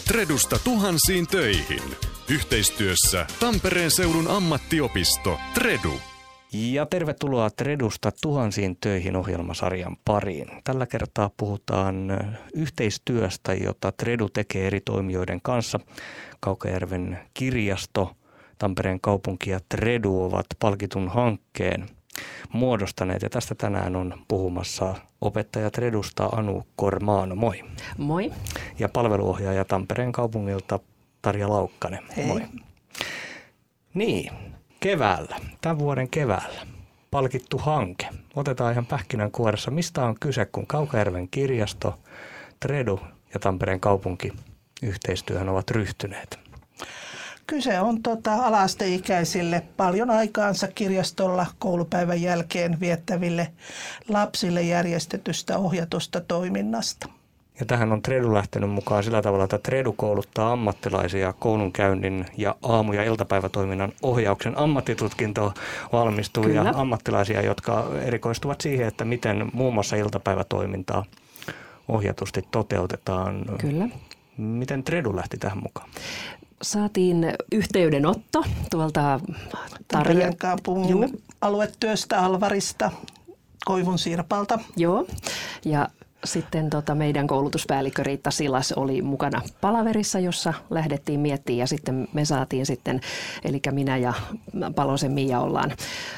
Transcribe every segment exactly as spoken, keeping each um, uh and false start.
Tredusta tuhansiin töihin. Yhteistyössä Tampereen seudun ammattiopisto Tredu. Ja tervetuloa Tredusta tuhansiin töihin -ohjelmasarjan pariin. Tällä kertaa puhutaan yhteistyöstä, jota Tredu tekee eri toimijoiden kanssa. Kaukajärven kirjasto, Tampereen kaupunki ja Tredu ovat palkitun hankkeen muodostaneet. Ja tästä tänään on puhumassa opettaja Tredusta Anu Kormaano. Moi. Moi. Ja palveluohjaaja Tampereen kaupungilta Tarja Laukkanen. Hei. Moi. Niin, keväällä, tämän vuoden keväällä palkittu hanke. Otetaan ihan pähkinänkuoressa. Mistä on kyse, kun Kaukajärven kirjasto, Tredu ja Tampereen kaupunki yhteistyöhön ovat ryhtyneet? Kyse on tota, ala-asteikäisille paljon aikaansa kirjastolla koulupäivän jälkeen viettäville lapsille järjestetystä ohjatusta toiminnasta. Ja tähän on Tredu lähtenyt mukaan sillä tavalla, että Tredu kouluttaa ammattilaisia koulunkäynnin ja aamu- ja iltapäivätoiminnan ohjauksen ammattitutkintoon valmistuvia Kyllä. ammattilaisia, jotka erikoistuvat siihen, että miten muun muassa iltapäivätoimintaa ohjatusti toteutetaan. Kyllä. Miten Tredu lähti tähän mukaan? Saatiin yhteydenotto tuolta Tarja. Tampereen kaupungin aluetyöstä Alvarista, Koivun Sirpalta. Joo, ja sitten tota meidän koulutuspäällikkö Riitta Silas oli mukana palaverissa, jossa lähdettiin miettimään ja sitten me saatiin sitten, eli minä ja Palosen Mia ollaan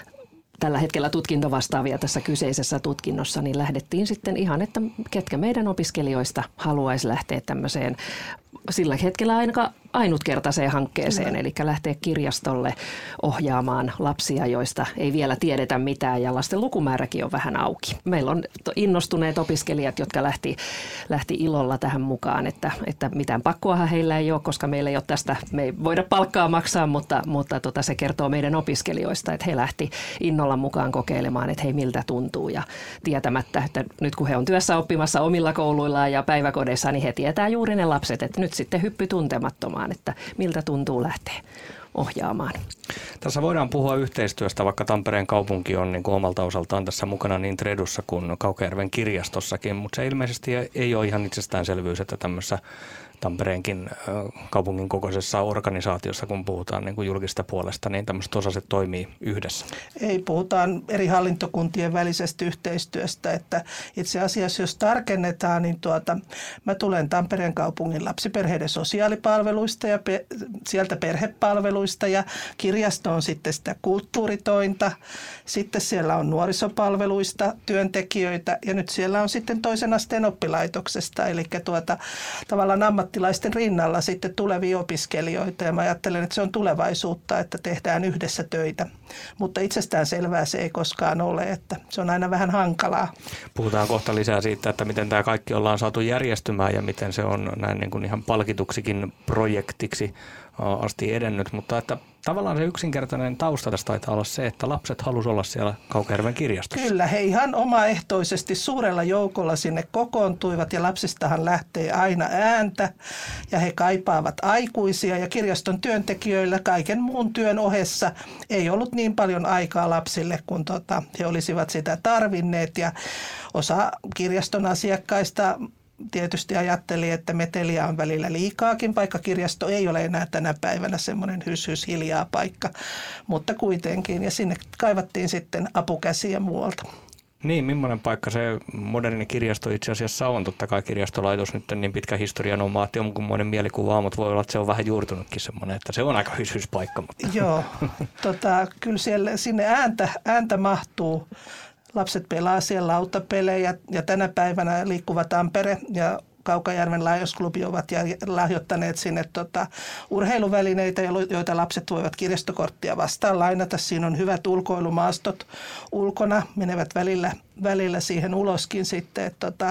tällä hetkellä tutkintovastaavia tässä kyseisessä tutkinnossa, niin lähdettiin sitten ihan, että ketkä meidän opiskelijoista haluaisi lähteä tämmöiseen sillä hetkellä ainakaan ainutkertaiseen hankkeeseen, eli lähteä kirjastolle ohjaamaan lapsia, joista ei vielä tiedetä mitään ja lasten lukumääräkin on vähän auki. Meillä on innostuneet opiskelijat, jotka lähti, lähti ilolla tähän mukaan, että, että mitään pakkoahan heillä ei ole, koska meillä ei ole tästä, me ei voida palkkaa maksaa, mutta, mutta tota, se kertoo meidän opiskelijoista, että he lähti innolla mukaan kokeilemaan, että hei miltä tuntuu ja tietämättä, että nyt kun he on työssä oppimassa omilla kouluillaan ja päiväkodeissa, niin he tietää juuri ne lapset, että nyt sitten hyppy tuntemattomaan, että miltä tuntuu lähteä ohjaamaan. Tässä voidaan puhua yhteistyöstä, vaikka Tampereen kaupunki on niin kuin omalta osaltaan tässä mukana niin Tredussa kuin Kaukajärven kirjastossakin, mutta se ilmeisesti ei ole ihan itsestäänselvyys, että tämmöisessä Tampereenkin kaupungin kokoisessa organisaatiossa, kun puhutaan niin kuin julkista puolesta, niin tämmöiset osaset toimii yhdessä. Ei, puhutaan eri hallintokuntien välisestä yhteistyöstä, että itse asiassa jos tarkennetaan, niin tuota, mä tulen Tampereen kaupungin lapsiperheiden sosiaalipalveluista ja pe- sieltä perhepalveluista ja kirjasto on sitten sitä kulttuuritointa, sitten siellä on nuorisopalveluista työntekijöitä ja nyt siellä on sitten toisen asteen oppilaitoksesta, eli tuota, tavallaan ammattilaisten rinnalla sitten tulevia opiskelijoita ja mä ajattelen, että se on tulevaisuutta, että tehdään yhdessä töitä, mutta itsestään selvää se ei koskaan ole, että se on aina vähän hankalaa. Puhutaan kohta lisää siitä, että miten tämä kaikki ollaan saatu järjestymään ja miten se on näin niin kuin ihan palkituksikin projektiksi asti edennyt, mutta että tavallaan se yksinkertainen tausta tässä taitaa olla se, että lapset halusivat olla siellä Kaukajärven kirjastossa. Kyllä, he ihan omaehtoisesti suurella joukolla sinne kokoontuivat ja lapsistahan lähtee aina ääntä ja he kaipaavat aikuisia ja kirjaston työntekijöillä kaiken muun työn ohessa ei ollut niin paljon aikaa lapsille, kun tota, he olisivat sitä tarvinneet ja osa kirjaston asiakkaista tietysti ajatteli, että meteliä on välillä liikaakin, vaikka kirjasto ei ole enää tänä päivänä semmoinen hys-hys hiljaa paikka, mutta kuitenkin. Ja sinne kaivattiin sitten apukäsiä muualta. Niin, millainen paikka se moderni kirjasto itse asiassa on? Totta kai kirjastolaitos nyt on niin pitkä historian omaa, että jonkunmoinen mielikuva, mutta voi olla, että se on vähän juurtunutkin semmoinen, että se on aika hys-hys paikka. Mutta. Joo, tota, kyllä siellä, sinne ääntä, ääntä mahtuu. Lapset pelaa siellä lautapelejä ja tänä päivänä Liikkuva Tampere ja Kaukajärven Laajosklubi ovat lahjoittaneet sinne tota, urheiluvälineitä, joita lapset voivat kirjastokorttia vastaan lainata. Siinä on hyvät ulkoilumaastot ulkona, menevät välillä, välillä siihen uloskin sitten. Että, tota,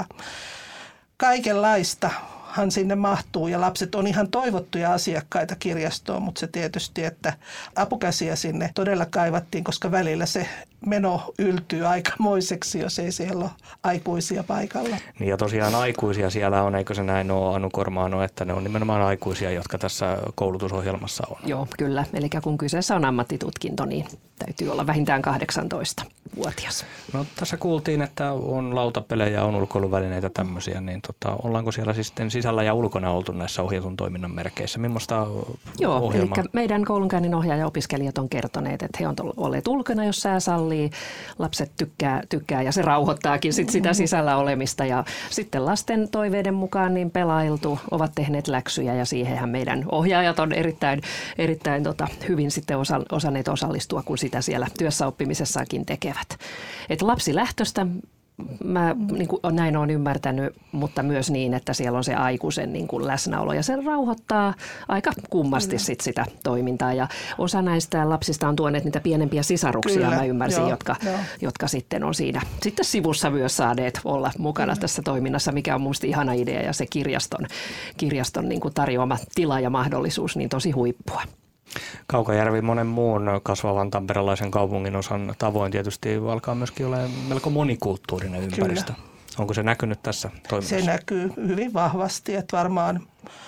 kaikenlaista hän sinne mahtuu ja lapset on ihan toivottuja asiakkaita kirjastoon, mutta se tietysti, että apukäsiä sinne todella kaivattiin, koska välillä se meno yltyy aikamoiseksi, jos ei siellä ole aikuisia paikalla. Niin ja tosiaan aikuisia siellä on, eikö se näin ole, Anu Kormaano, että ne on nimenomaan aikuisia, jotka tässä koulutusohjelmassa on? Joo, kyllä. Eli kun kyseessä on ammattitutkinto, niin täytyy olla vähintään kahdeksantoistavuotias. No tässä kuultiin, että on lautapelejä, on ulkoiluvälineitä tämmöisiä, niin tota, ollaanko siellä siis sitten sisällä sisällä ja ulkona oltu näissä ohjatun toiminnan merkeissä. Millaista Joo, ohjelmaa? eli meidän koulunkäynnin ohjaaja-opiskelijat on kertoneet, että he on olleet ulkona, jos sää sallii. Lapset tykkää, tykkää ja se rauhoittaakin sit sitä sisällä olemista. Ja sitten lasten toiveiden mukaan niin pelailtu, ovat tehneet läksyjä ja siihenhän meidän ohjaajat on erittäin, erittäin tota, hyvin sitten osa, osanneet osallistua, kun sitä siellä työssäoppimisessakin tekevät. Et lapsilähtöistä mä niin kuin näin olen ymmärtänyt, mutta myös niin, että siellä on se aikuisen niin kuin läsnäolo ja se rauhoittaa aika kummasti sit sitä toimintaa. Ja osa näistä lapsista on tuoneet niitä pienempiä sisaruksia, Kyllä, mä ymmärsin, joo, jotka, joo. jotka sitten on siinä sitten sivussa myös saaneet olla mukana Kyllä. tässä toiminnassa, mikä on musta ihana idea ja se kirjaston, kirjaston niin kuin tarjoama tila ja mahdollisuus niin tosi huippua. Kaukajärvi monen muun kasvavan tamperelaisen kaupungin osan tavoin tietysti alkaa myöskin olla melko monikulttuurinen ympäristö. Kyllä. Onko se näkynyt tässä toiminnassa? Se näkyy hyvin vahvasti, että varmaan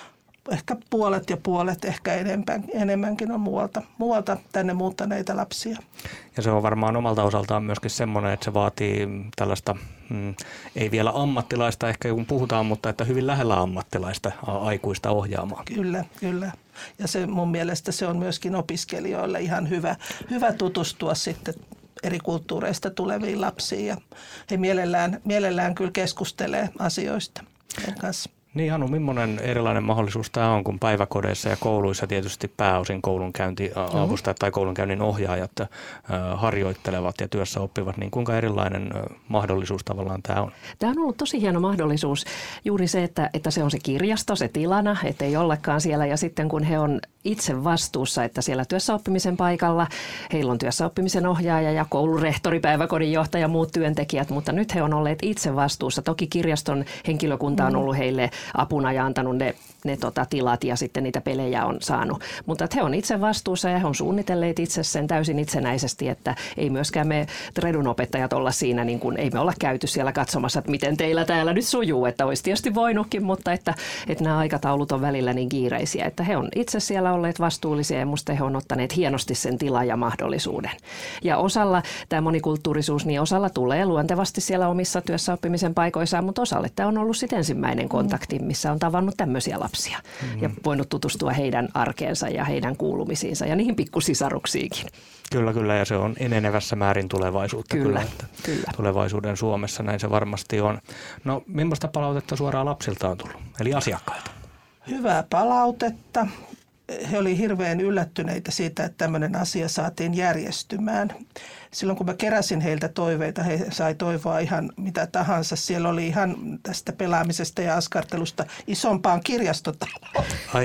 ehkä puolet ja puolet, ehkä enemmän, enemmänkin on muualta, muualta tänne muuttaneita lapsia. Ja se on varmaan omalta osaltaan myöskin semmoinen, että se vaatii tällaista, mm, ei vielä ammattilaista ehkä kun puhutaan, mutta että hyvin lähellä ammattilaista aikuista ohjaamaan. Kyllä, kyllä. Ja se mun mielestä se on myöskin opiskelijoille ihan hyvä, hyvä tutustua sitten eri kulttuureista tuleviin lapsiin. Ja he mielellään, mielellään kyllä keskustelee asioista kanssa. Niin Anu, millainen erilainen mahdollisuus tämä on, kun päiväkodeissa ja kouluissa tietysti pääosin koulunkäyntiavustajat tai koulunkäynnin ohjaajat äh, harjoittelevat ja työssä oppivat, niin kuinka erilainen äh, mahdollisuus tavallaan tämä on? Tämä on ollut tosi hieno mahdollisuus juuri se, että, että se on se kirjasto, se tilana, että ei ollenkaan siellä ja sitten kun he on itse vastuussa, että siellä työssäoppimisen paikalla heillä on työssäoppimisen ohjaaja ja koulurehtori, päiväkodin johtaja ja muut työntekijät, mutta nyt he on olleet itse vastuussa. Toki kirjaston henkilökunta on ollut heille apuna ja antanut ne, ne tota, tilat ja sitten niitä pelejä on saanut. Mutta he on itse vastuussa ja he on suunnitelleet itse sen täysin itsenäisesti, että ei myöskään me Tredun opettajat olla siinä, niin kuin ei me olla käyty siellä katsomassa, että miten teillä täällä nyt sujuu, että olisi tietysti voinutkin, mutta että, että nämä aikataulut on välillä niin kiireisiä, että he on itse siellä olleet vastuullisia ja musta he on ottaneet hienosti sen tilan ja mahdollisuuden. Ja osalla tämä monikulttuurisuus, niin osalla tulee luontevasti siellä omissa työssäoppimisen paikoissaan, mutta osalle tämä on ollut sitten ensimmäinen kontakti, missä on tavannut tämmöisiä lapsia mm-hmm. ja voinut tutustua heidän arkeensa ja heidän kuulumisiinsa ja niihin pikkusisaruksiinkin. Kyllä, kyllä ja se on enenevässä määrin tulevaisuutta. Kyllä, kyllä, kyllä. Tulevaisuuden Suomessa näin se varmasti on. No millaista palautetta suoraan lapsilta on tullut, eli asiakkailta? Hyvää palautetta. He olivat hirveän yllättyneitä siitä, että tämmöinen asia saatiin järjestymään. Silloin kun mä keräsin heiltä toiveita, he sai toivoa ihan mitä tahansa. Siellä oli ihan tästä pelaamisesta ja askartelusta isompaan kirjastotaloon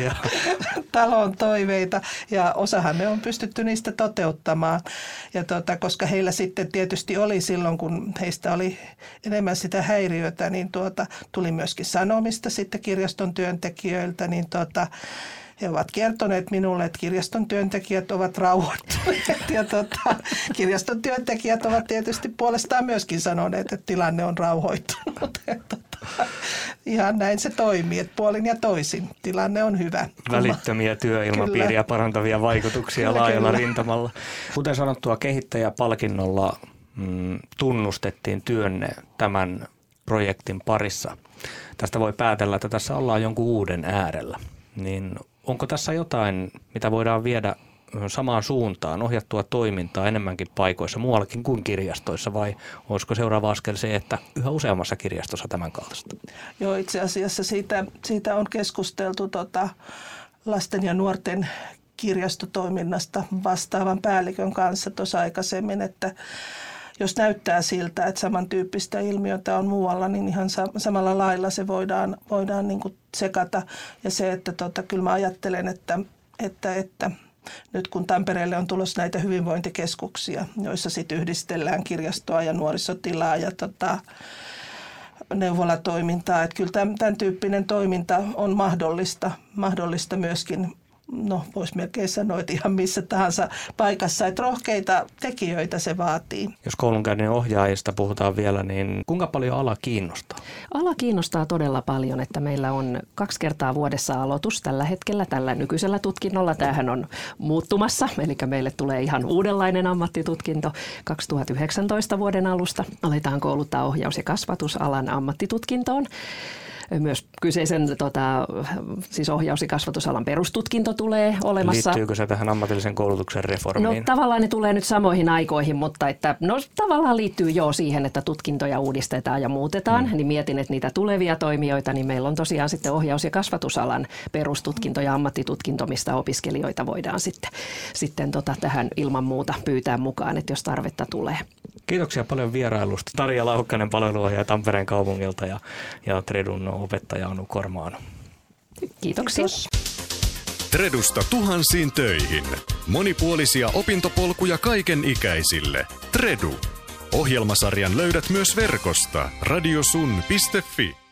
talon toiveita. Ja osahan ne on pystytty niistä toteuttamaan. Ja tuota, koska heillä sitten tietysti oli silloin, kun heistä oli enemmän sitä häiriötä, niin tuota, tuli myöskin sanomista sitten kirjaston työntekijöiltä, niin tuota, he ovat kertoneet minulle, että kirjaston työntekijät ovat rauhoittuneet ja tota, kirjaston työntekijät ovat tietysti puolestaan myöskin sanoneet, että tilanne on rauhoittunut. Ja tota, ihan näin se toimii, että puolin ja toisin tilanne on hyvä. Välittömiä työilmapiiriä kyllä. parantavia vaikutuksia kyllä, laajalla kyllä. rintamalla. Kuten sanottua, kehittäjäpalkinnolla mm, tunnustettiin työnne tämän projektin parissa. Tästä voi päätellä, että tässä ollaan jonkun uuden äärellä. Niin onko tässä jotain, mitä voidaan viedä samaan suuntaan, ohjattua toimintaa enemmänkin paikoissa, muuallakin kuin kirjastoissa, vai olisiko seuraava askel se, että yhä useammassa kirjastossa tämän kaltaista? Joo, itse asiassa siitä, siitä on keskusteltu tota, lasten ja nuorten kirjastotoiminnasta vastaavan päällikön kanssa tuossa aikaisemmin, että jos näyttää siltä, että samantyyppistä ilmiötä on muualla, niin ihan samalla lailla se voidaan, voidaan niin kuin tsekata. Ja se, että tota, kyllä mä ajattelen, että, että, että nyt kun Tampereelle on tulossa näitä hyvinvointikeskuksia, joissa sitten yhdistellään kirjastoa ja nuorisotilaa ja tota, neuvolatoimintaa, että kyllä tämän, tämän tyyppinen toiminta on mahdollista, mahdollista myöskin. No, voisi melkein sanoa, että ihan missä tahansa paikassa, että rohkeita tekijöitä se vaatii. Jos koulunkäynnin ohjaajista puhutaan vielä, niin kuinka paljon ala kiinnostaa? Ala kiinnostaa todella paljon, että meillä on kaksi kertaa vuodessa aloitus tällä hetkellä, tällä nykyisellä tutkinnolla. Tämähän on muuttumassa, eli meille tulee ihan uudenlainen ammattitutkinto kaksituhattayhdeksäntoista vuoden alusta. Aletaan kouluttaa ohjaus- ja kasvatusalan ammattitutkintoon. myös kyseisen tota, siis ohjaus- ja kasvatusalan perustutkinto tulee olemassa. Liittyykö se tähän ammatillisen koulutuksen reformiin? No tavallaan ne tulee nyt samoihin aikoihin, mutta että, no tavallaan liittyy jo siihen, että tutkintoja uudistetaan ja muutetaan. Mm. Niin mietin, että niitä tulevia toimijoita, niin meillä on tosiaan sitten ohjaus- ja kasvatusalan perustutkinto ja ammattitutkinto, mistä opiskelijoita voidaan sitten, sitten tota, tähän ilman muuta pyytää mukaan, että jos tarvetta tulee. Kiitoksia paljon vierailusta. Tarja Laukkanen, palveluohjaaja Tampereen kaupungilta ja, ja Tredun opettaja Anu Kormaano. Kiitoksia. Kiitos. Tredusta tuhansiin töihin. Monipuolisia opintopolkuja kaiken ikäisille. Tredu. Ohjelmasarjan löydät myös verkosta radiosun piste fi.